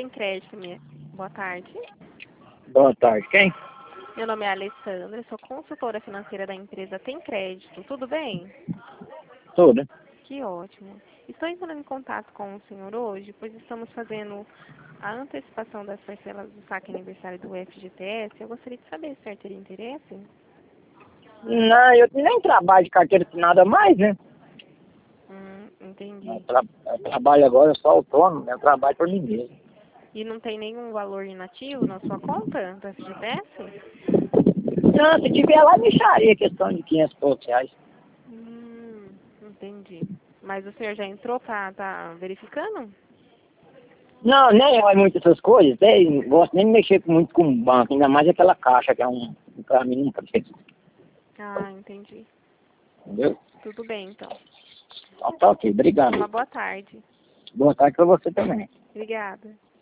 Tem crédito, minha. Boa tarde. Boa tarde, quem? Meu nome é Alessandra, sou consultora financeira da empresa Tem Crédito. Tudo bem? Tudo. Que ótimo. Estou entrando em contato com o senhor hoje, pois estamos fazendo a antecipação das parcelas do saque aniversário do FGTS. Eu gostaria de saber se o senhor teria interesse. Não, eu nem trabalho de carteira assinada mais, né? Entendi. Eu trabalho agora só autônomo, eu trabalho por mim mesmo. E não tem nenhum valor inativo na sua conta do FGTS? Não, se tiver lá, deixaria questão de 500 e poucos reais. Entendi. Mas o senhor já entrou, tá verificando? Não, nem olho muito essas coisas, nem gosto nem de mexer muito com o banco, ainda mais aquela caixa que é pra mim, não preciso. Ah, entendi. Entendeu? Tudo bem, então. Então, tá ok, obrigado. Uma boa tarde. Boa tarde pra você também. Obrigada.